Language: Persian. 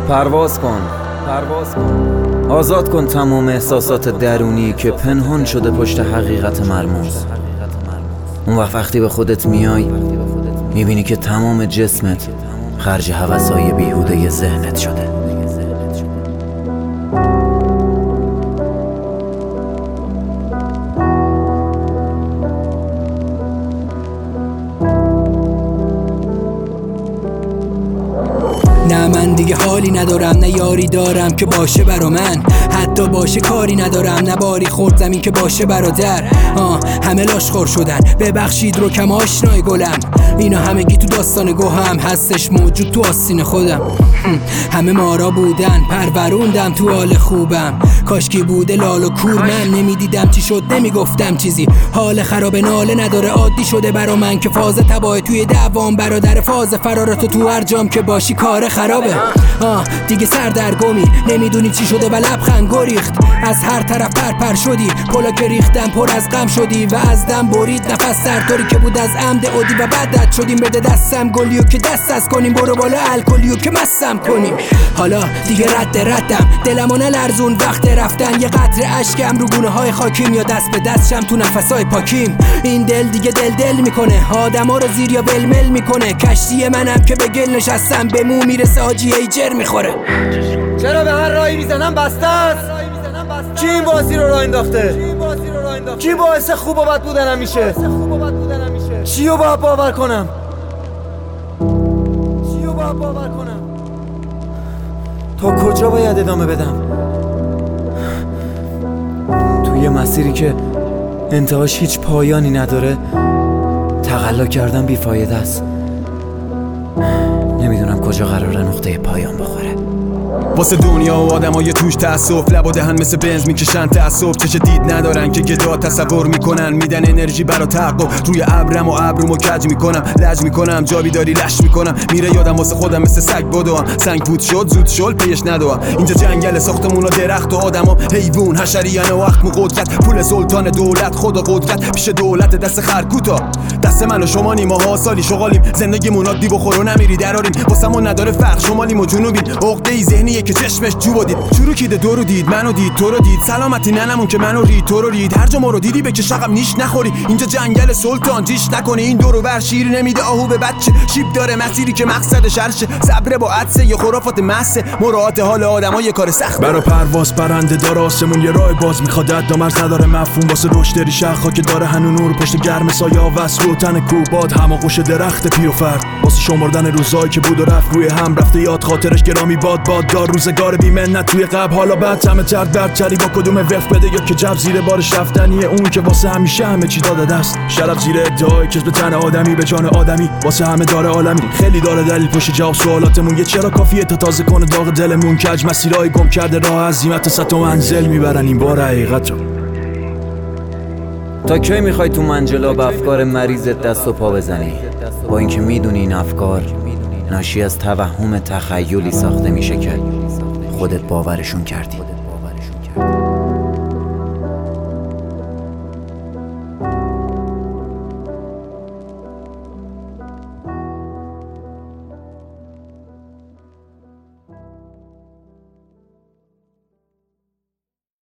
پرواز کن، آزاد کن تمام احساسات درونی که پنهان شده پشت حقیقت مرموز. اون وقتی به خودت میای میبینی که تمام جسمت خرج هوسای بیهوده ذهنت شده. نه من دیگه حالی ندارم، نه یاری دارم که باشه برا من، حتی باشه کاری ندارم، نه باری خورد زمین که باشه برادر. همه لاشخور شدن، ببخشید رو کم آشنای گلم، اینا همگی تو داستان گوهم هستش موجود تو آستین خودم. همه مارا بودن، پروروندم تو حال خوبم، کاشکی بوده لال و کور من نمیدیدم چی شد، نمیگفتم چیزی، حال خراب ناله نداره، عادی شده برا من که فاز تباه توی دعوام برادر، فاز فرارتو تو هر جام که باشی کار خرابه. دیگه سردرگمی نمیدونی چی شده و لبخند گریخت، از هر طرف پرپر شدی، پلا که ریختم پر از غم شدی و از دم برید نفس سرداری که بود از عمد اودی و بعدت شدیم بده دستم گلیو که دست از کنیم، برو بالا الکلیو که مستم کنیم. حالا دیگه ردم دلمو نلرزون وقت رفتن، یه قطره اشکم رو گونه های خاکیم یا دست به دستشم تو نفسای پاکیم. این دل دیگه دل میکنه، آدما رو زیر یا ولمل میکنه، کشتی منم که به گل نشستم به مو میرسه حاجی ایجر میخوره. چرا به هر راهی میزنم بسته است؟ کی این بازی رو راه انداخته؟ کی باعث خوب و بد بودنم میشه؟ چیو باید باور کنم؟ تا کجا باید ادامه بدم؟ توی مسیری که انتهاش هیچ پایانی نداره تقلا کردن بیفایده است. نمیدونم کجا قراره نقطه پایان بخوره. واسه دنیا و آدمای توش تأسف، لب و دهن مثل بنز میکشن تأسف، چش دید ندارن که گدا تصور میکنن، میدن انرژی برا تحقق، روی ابرم و ابرومو کج میکنم، لج میکنم جا بیداری لش میکنم، میره یادم واسه خودم مثل سگ بدوام، سنگ بود شد زود شل پیش ندوام. اینجا جنگل ساختمون و درخت و آدما حیوان حشریان و وقت قدرت، پول سلطان دولت خود و قدرت پیش دولت دست خرکوتا، دست من و شما نیماها سالی شغالیم، زندگیمون عادی بخور و نمیری دراریم، واسمون نداره فرق شمالیم و جنوبیم، عقده‌ای ذهنیه که چشمش جو بدید، شروع کیده دو رو دید منو دید تو رو دید، سلامتی ننمون که منو رید تو رو رید، هر جا ما رو دیدی به شقم نیش نخوری، اینجا جنگل سلطان جیش نکنی، این دورو بر شیر نمیده آهو به بچه، شیب داره مسیری که مقصدش هرشه، صبر با عدسه یا خرافات مسه، مراعات حال آدما یه کار سخت، برا پرواز برنده دار آسمون یه راه باز میخواد، دامرز نداره مفهوم واسه رشد شاخا که داره هنو نور پشت گرم سایه وصل و تن کوباد هماغوش درخت پیر و فرد، واسه شمردن روزایی که بود و رفت روی هم رفته یاد خاطرش گرامی باد دار، روزگار بی‌منت توی قبل حالا بعد همه درد چری با کدوم وقت بده یا که جب زیر بارش رفتنیه، اون که واسه همیشه همه چی داده دست، شرف زیر ادعای کسب تن آدمی به جان آدمی، واسه همه داره عالمی خیلی داره دلیل پشت جواب سوالاتمون، یه چرا کافیه تا تازه کنه داغ دلمون، کج مسیرای گم کرده راه عزیمت سطح و منزل میبرن این بار حقیقت رو. تا کی میخوای تو منجلا به افکار مریضت دست و پا بزنی؟ با اینکه میدونی این افکار ناشی از توهم تخیلی ساخته میشه که خودت باورشون کردی.